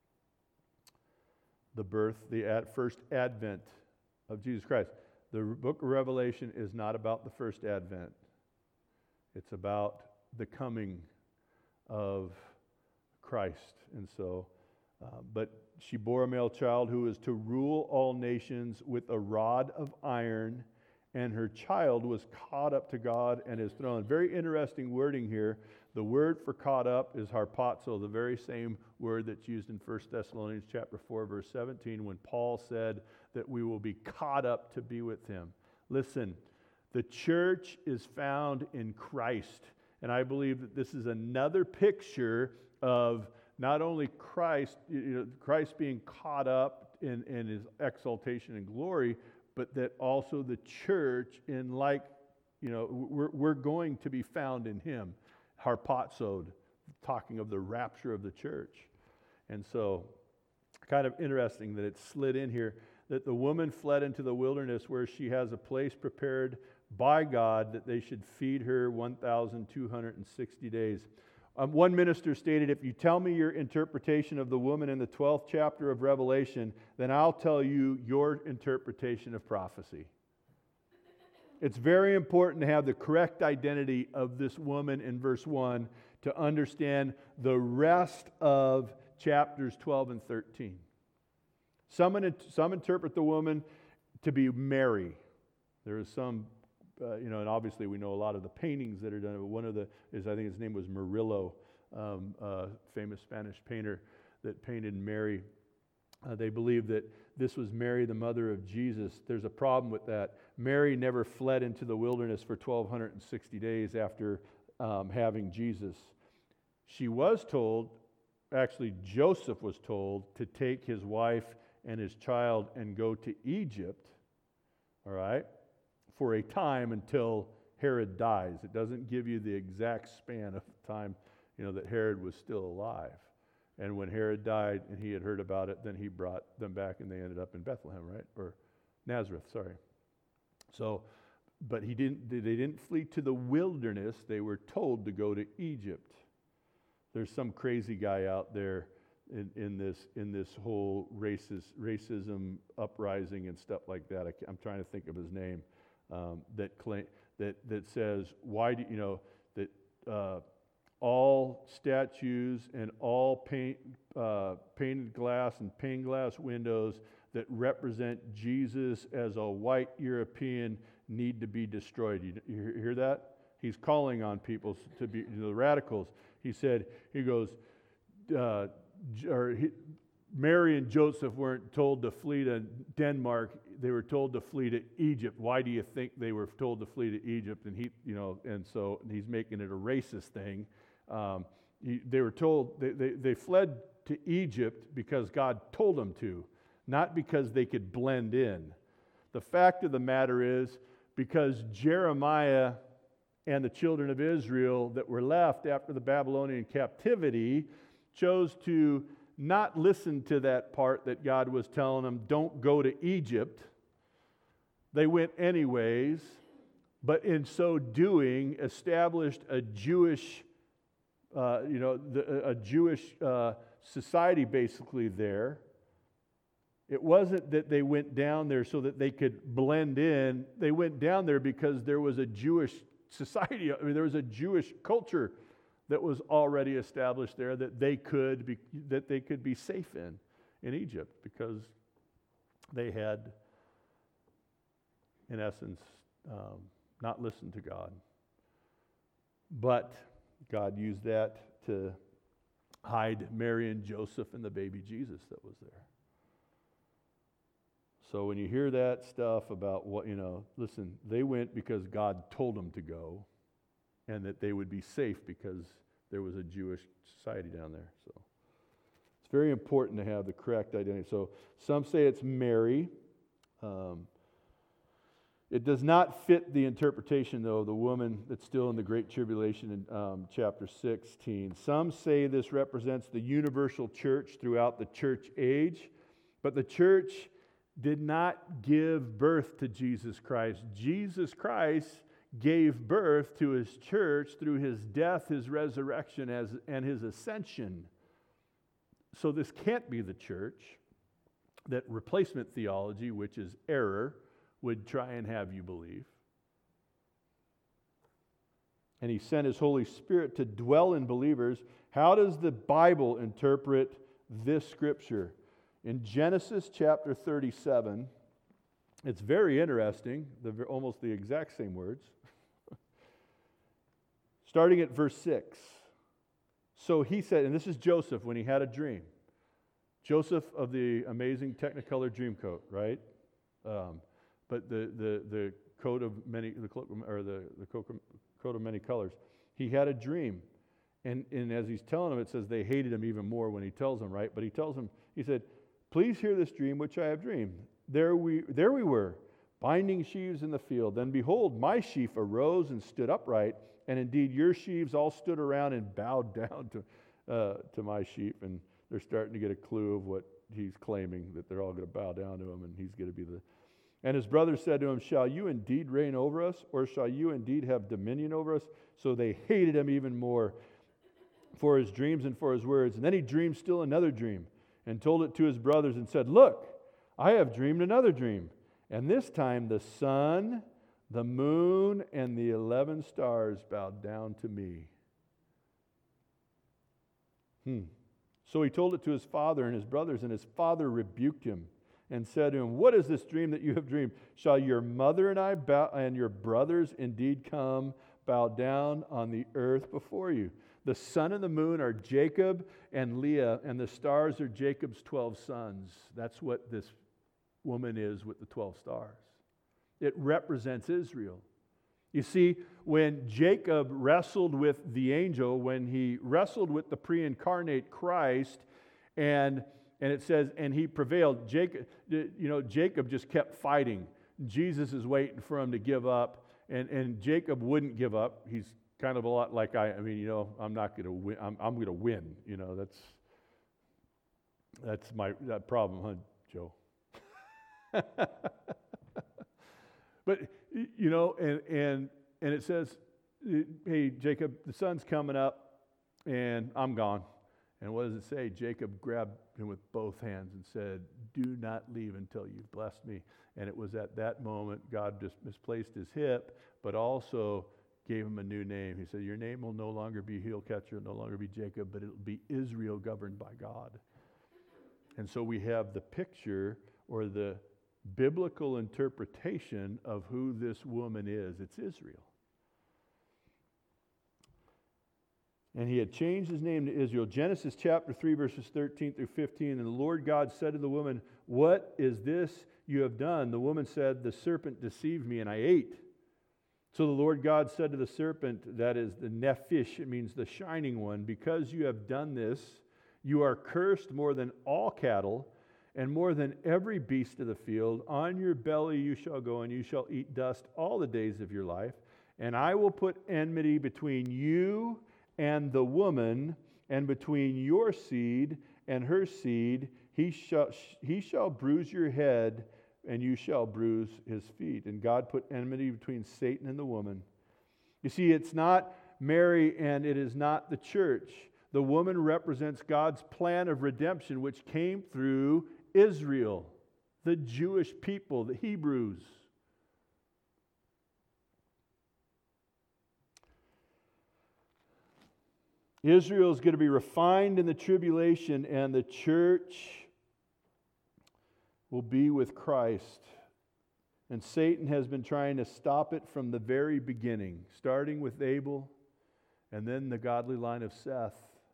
the birth, the first advent of Jesus Christ. The book of Revelation is not about the first advent. It's about the coming of Christ. And so, but she bore a male child who was to rule all nations with a rod of iron, and her child was caught up to God and his throne. Very interesting wording here. The word for caught up is harpazo, the very same word that's used in 1 Thessalonians chapter 4, verse 17, when Paul said that we will be caught up to be with him. Listen, the church is found in Christ. And I believe that this is another picture of not only Christ, Christ being caught up in his exaltation and glory, but that also the church we're going to be found in him. Harpazoed, talking of the rapture of the church. And so, kind of interesting that it slid in here, that the woman fled into the wilderness where she has a place prepared by God that they should feed her 1,260 days. One minister stated, if you tell me your interpretation of the woman in the 12th chapter of Revelation, then I'll tell you your interpretation of prophecy. It's very important to have the correct identity of this woman in verse 1 to understand the rest of chapters 12 and 13. Some interpret the woman to be Mary. There is some, and obviously we know a lot of the paintings that are done. One of I think his name was Murillo, famous Spanish painter that painted Mary. They believe that this was Mary, the mother of Jesus. There's a problem with that. Mary never fled into the wilderness for 1,260 days after having Jesus. She was told, actually Joseph was told, to take his wife and his child and go to Egypt, all right, for a time until Herod dies. It doesn't give you the exact span of time, that Herod was still alive. And when Herod died and he had heard about it, then he brought them back and they ended up in Bethlehem, right? Or Nazareth, sorry. So, but they didn't flee to the wilderness. They were told to go to Egypt. There's some crazy guy out there in this whole racism uprising and stuff like that. I'm trying to think of his name. That says, why do that all statues and all painted glass and pane glass windows that represent Jesus as a white European need to be destroyed. You hear that? He's calling on people to be the radicals. Mary and Joseph weren't told to flee to Denmark. They were told to flee to Egypt. Why do you think they were told to flee to Egypt? And so he's making it a racist thing. They were told they fled to Egypt because God told them to, not because they could blend in. The fact of the matter is, because Jeremiah and the children of Israel that were left after the Babylonian captivity chose to not listen to that part that God was telling them, don't go to Egypt. They went anyways, but in so doing established a Jewish society basically there. It wasn't that they went down there so that they could blend in. They went down there because there was a Jewish society. There was a Jewish culture that was already established there that they could be safe in Egypt, because they had, in essence, not listened to God. But God used that to hide Mary and Joseph and the baby Jesus that was there. So when you hear that stuff about listen, they went because God told them to go, and that they would be safe because there was a Jewish society down there. So it's very important to have the correct identity. So some say it's Mary. It does not fit the interpretation, though, of the woman that's still in the Great Tribulation in chapter 16. Some say this represents the universal church throughout the church age, but the church did not give birth to Jesus Christ. Jesus Christ gave birth to his church through his death, his resurrection, and his ascension. So this can't be the church that replacement theology, which is error, would try and have you believe. and He sent His Holy Spirit to dwell in believers. How does the Bible interpret this scripture? In Genesis chapter 37, it's very interesting, almost the exact same words. Starting at verse 6. So he said, and this is Joseph when he had a dream. Joseph of the amazing Technicolor Dreamcoat, right? But the coat of many, the coat of many colors. He had a dream, and as he's telling them, it says they hated him even more when he tells them, right? But he tells them, he said, "Please hear this dream which I have dreamed. There we were, binding sheaves in the field. Then behold, my sheaf arose and stood upright, and indeed your sheaves all stood around and bowed down to my sheep." And they're starting to get a clue of what he's claiming, that they're all going to bow down to him, and he's going to be the... And his brothers said to him, "Shall you indeed reign over us, or shall you indeed have dominion over us?" So they hated him even more for his dreams and for his words. And then he dreamed still another dream, and told it to his brothers, and said, "Look, I have dreamed another dream. And this time the sun, the moon, and the 11 stars bowed down to me." So he told it to his father and his brothers, and his father rebuked him and said to him, "What is this dream that you have dreamed? Shall your mother and I and your brothers indeed come bow down on the earth before you?" The sun and the moon are Jacob and Leah, and the stars are Jacob's 12 sons. That's what this woman is with the 12 stars. It represents Israel. You see, when Jacob wrestled with the angel, when he wrestled with the pre-incarnate Christ, and it says, and he prevailed, Jacob just kept fighting. Jesus is waiting for him to give up, and Jacob wouldn't give up. He's kind of a lot like I'm not going to win. I'm going to win. That's that problem, huh, Joe? But and it says, "Hey, Jacob, the sun's coming up, and I'm gone." And what does it say? Jacob grabbed him with both hands and said, "Do not leave until you've blessed me." And it was at that moment God just misplaced his hip, but also gave him a new name. He said, "Your name will no longer be heel catcher, no longer be Jacob, but it'll be Israel governed by God." And so we have the picture, or the biblical interpretation of who this woman is. It's Israel. And he had changed his name to Israel. Genesis chapter 3, verses 13 through 15. And the Lord God said to the woman, "What is this you have done?" The woman said, "The serpent deceived me, and I ate." So the Lord God said to the serpent, that is the nephish, it means the shining one, "Because you have done this, you are cursed more than all cattle, and more than every beast of the field. On your belly you shall go, and you shall eat dust all the days of your life. And I will put enmity between you and the woman, and between your seed and her seed. He shall bruise your head, and you shall bruise his feet." And God put enmity between Satan and the woman. You see, it's not Mary, and it is not the church. The woman represents God's plan of redemption, which came through Israel, the Jewish people, the Hebrews. Israel is going to be refined in the tribulation, and the church will be with Christ. And Satan has been trying to stop it from the very beginning, starting with Abel and then the godly line of Seth.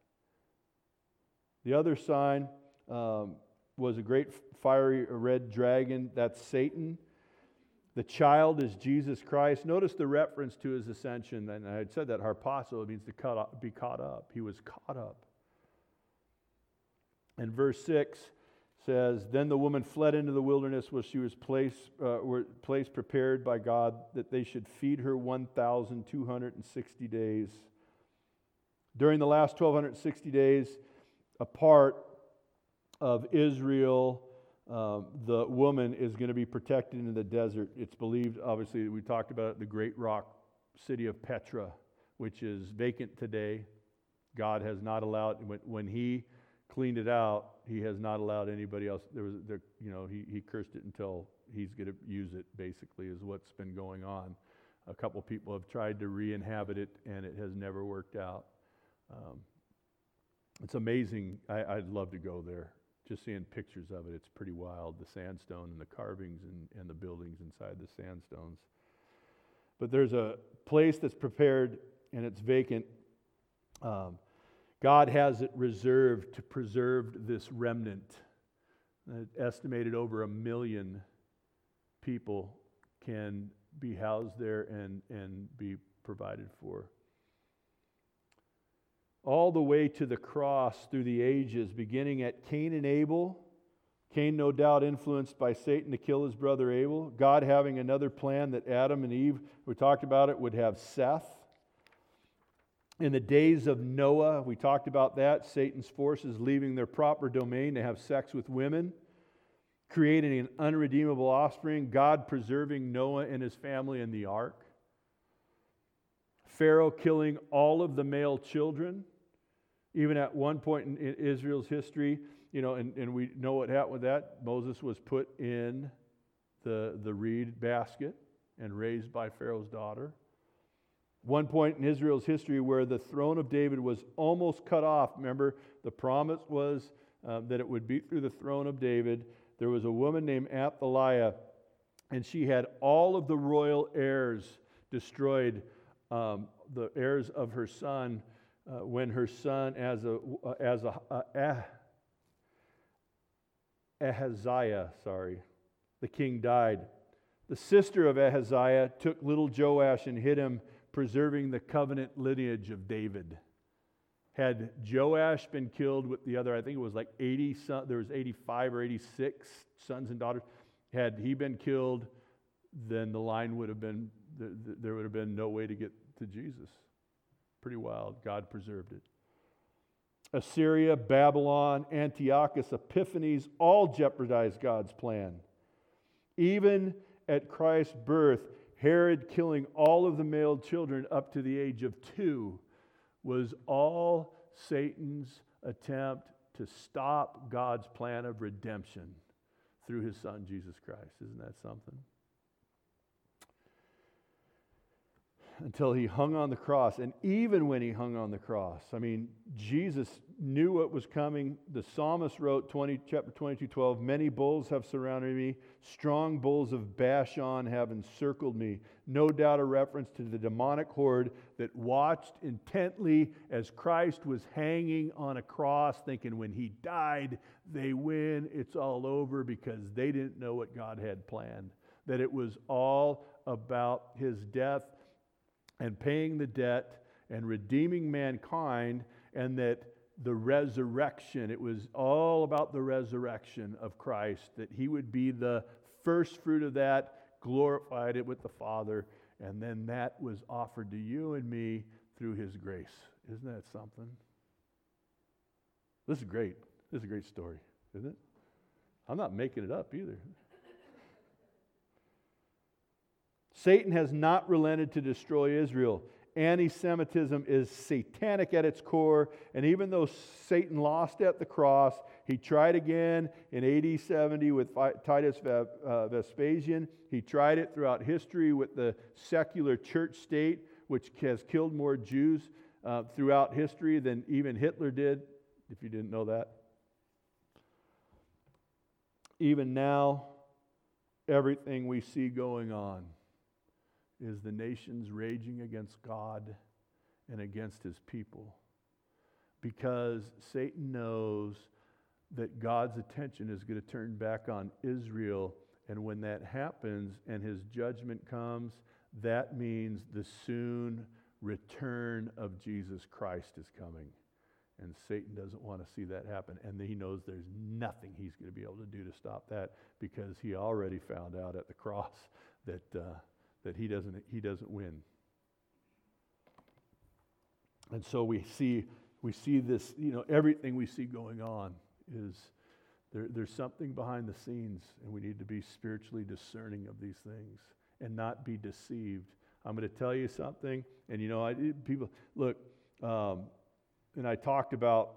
The other sign was a great fiery red dragon. That's Satan. The child is Jesus Christ. Notice the reference to his ascension. And I had said that harpazo, it means to be caught up. He was caught up. And verse 6 says, "Then the woman fled into the wilderness where she was placed prepared by God that they should feed her 1,260 days. During the last 1,260 days, a part of Israel, the woman is going to be protected in the desert. It's believed, obviously, we talked about it, the great rock city of Petra, which is vacant today. God has not allowed, when He cleaned it out, He has not allowed anybody else. He cursed it until He's going to use it, basically, is what's been going on. A couple people have tried to re-inhabit it, and it has never worked out. It's amazing. I'd love to go there. Just seeing pictures of it, it's pretty wild. The sandstone and the carvings and the buildings inside the sandstones. But there's a place that's prepared and it's vacant. God has it reserved to preserve this remnant. Estimated over 1 million people can be housed there and be provided for. All the way to the cross through the ages, beginning at Cain and Abel. Cain, no doubt, influenced by Satan to kill his brother Abel. God having another plan that Adam and Eve, we talked about it, would have Seth. In the days of Noah, we talked about that. Satan's forces leaving their proper domain to have sex with women, creating an unredeemable offspring. God preserving Noah and his family in the ark. Pharaoh killing all of the male children. Even at one point in Israel's history, and we know what happened with that. Moses was put in the reed basket and raised by Pharaoh's daughter. One point in Israel's history where the throne of David was almost cut off. Remember, the promise was that it would be through the throne of David. There was a woman named Athaliah, and she had all of the royal heirs destroyed, the heirs of her son, when her son Ahaziah, the king died. The sister of Ahaziah took little Joash and hid him, preserving the covenant lineage of David. Had Joash been killed with the other, I think it was like 80 sons, there was 85 or 86 sons and daughters. Had he been killed, then the line would have been, there would have been no way to get to Jesus. Pretty wild. God preserved it. Assyria, Babylon, Antiochus, Epiphanes all jeopardized God's plan. Even at Christ's birth, Herod killing all of the male children up to the age of 2 was all Satan's attempt to stop God's plan of redemption through his son, Jesus Christ. Isn't that something? Until he hung on the cross. And even when he hung on the cross, Jesus knew what was coming. The psalmist wrote, chapter 22:12, many bulls have surrounded me, strong bulls of Bashan have encircled me. No doubt a reference to the demonic horde that watched intently as Christ was hanging on a cross, thinking when he died, they win, it's all over, because they didn't know what God had planned. That it was all about his death and paying the debt and redeeming mankind, and that the resurrection, it was all about the resurrection of Christ, that he would be the first fruit of that, glorified it with the Father, and then that was offered to you and me through his grace. Isn't that something? This is great. This is a great story, isn't it? I'm not making it up either. Satan has not relented to destroy Israel. Anti-Semitism is satanic at its core, and even though Satan lost at the cross, he tried again in AD 70 with Titus Vespasian. He tried it throughout history with the secular church state, which has killed more Jews throughout history than even Hitler did, if you didn't know that. Even now, everything we see going on is the nations raging against God and against his people, because Satan knows that God's attention is going to turn back on Israel, and when that happens and his judgment comes, that means the soon return of Jesus Christ is coming. And Satan doesn't want to see that happen, and he knows there's nothing he's going to be able to do to stop that, because he already found out at the cross that he doesn't win. And so we see this, everything we see going on is there's something behind the scenes, and we need to be spiritually discerning of these things and not be deceived. I'm going to tell you something, and people look, and I talked about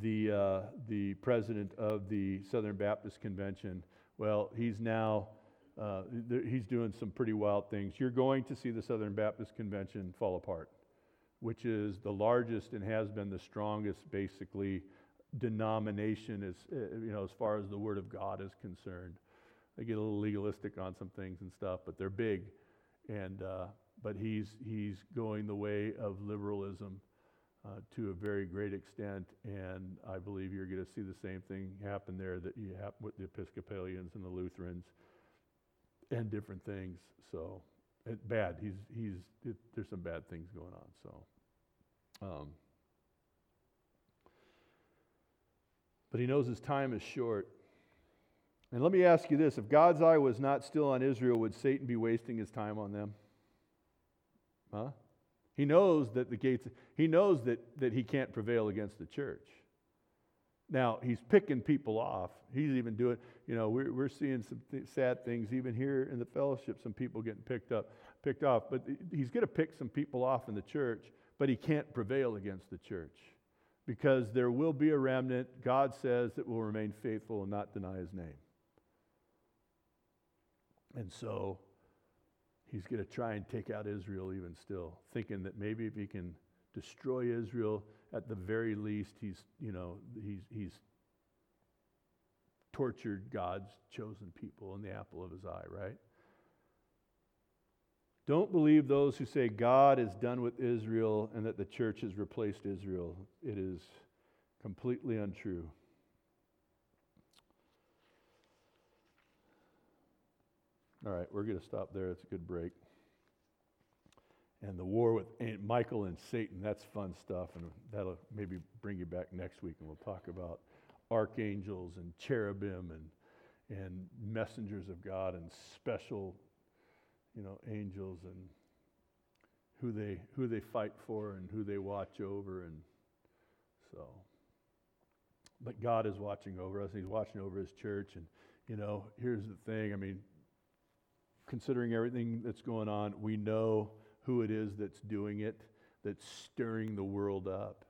the president of the Southern Baptist Convention. Well, he's now He's doing some pretty wild things. You're going to see the Southern Baptist Convention fall apart, which is the largest and has been the strongest, basically, denomination as far as the Word of God is concerned. They get a little legalistic on some things and stuff, but they're big. And but he's going the way of liberalism to a very great extent, and I believe you're going to see the same thing happen there that you have with the Episcopalians and the Lutherans and different things. So bad. There's some bad things going on. So, but he knows his time is short. And let me ask you this: if God's eye was not still on Israel, would Satan be wasting his time on them? Huh? He knows that he knows that he can't prevail against the church. Now, he's picking people off. He's even doing, we're seeing some sad things even here in the fellowship, some people getting picked off. But he's going to pick some people off in the church, but he can't prevail against the church because there will be a remnant, God says, that will remain faithful and not deny his name. And so he's going to try and take out Israel even still, thinking that maybe if he can destroy Israel, at the very least, he's tortured God's chosen people in the apple of his eye, right? Don't believe those who say God is done with Israel and that the church has replaced Israel. It is completely untrue. All right, we're going to stop there. It's a good break. And the war with Michael and Satan, that's fun stuff, and that'll maybe bring you back next week, and we'll talk about archangels and cherubim and messengers of God and special, angels and who they fight for and who they watch over, and so. But God is watching over us. He's watching over his church, and here's the thing. I mean, considering everything that's going on, we know who it is that's doing it, that's stirring the world up,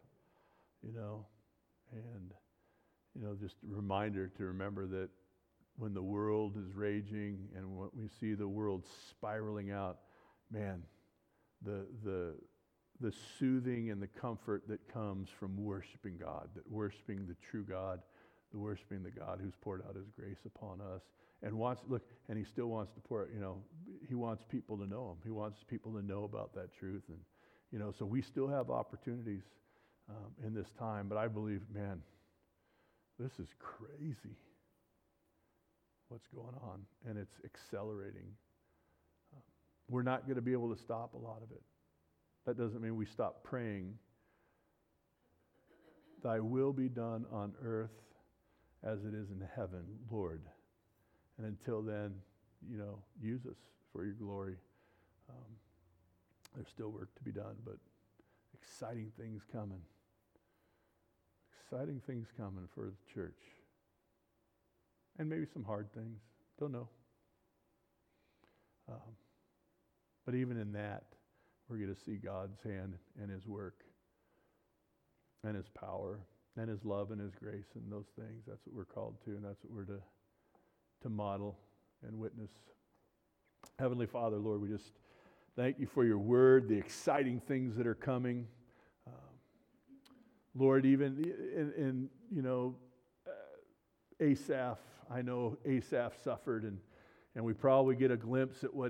and, just a reminder to remember that when the world is raging and when we see the world spiraling out, man, the soothing and the comfort that comes from worshiping God, that worshiping the true God, the worshiping the God who's poured out his grace upon us. And he still wants to pour, he wants people to know him. He wants people to know about that truth. And, so we still have opportunities in this time. But I believe, man, this is crazy what's going on. And it's accelerating. We're not going to be able to stop a lot of it. That doesn't mean we stop praying. Thy will be done on earth as it is in heaven, Lord. And until then, use us for your glory. There's still work to be done, but exciting things coming. Exciting things coming for the church. And maybe some hard things. Don't know. But even in that, we're going to see God's hand and his work and his power and his love and his grace and those things. That's what we're called to, and that's what we're to model and witness. Heavenly Father, Lord, we just thank you for your word, the exciting things that are coming. Lord, even in Asaph, I know Asaph suffered, and we probably get a glimpse at what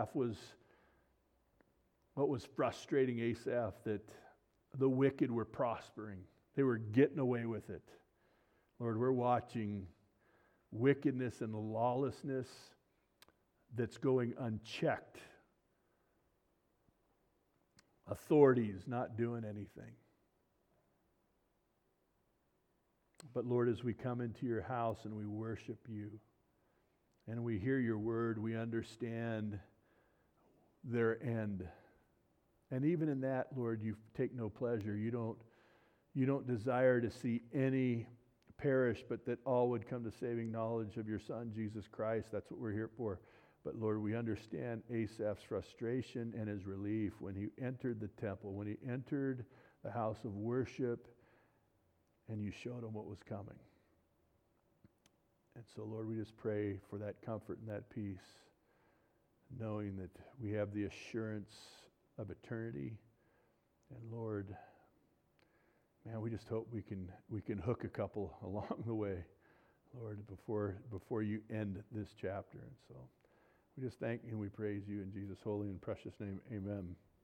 was frustrating Asaph, that the wicked were prospering. They were getting away with it. Lord, we're watching wickedness and lawlessness that's going unchecked. Authorities not doing anything. But Lord, as we come into your house and we worship you and we hear your word, we understand their end. And even in that, Lord, you take no pleasure. You don't desire to see any perish, but that all would come to saving knowledge of your Son, Jesus Christ. That's what we're here for. But Lord, we understand Asaph's frustration and his relief when he entered the temple, when he entered the house of worship, and you showed him what was coming. And so, Lord, we just pray for that comfort and that peace, knowing that we have the assurance of eternity. And Lord, man, we just hope we can hook a couple along the way, Lord, before you end this chapter. And so we just thank you and we praise you in Jesus' holy and precious name. Amen.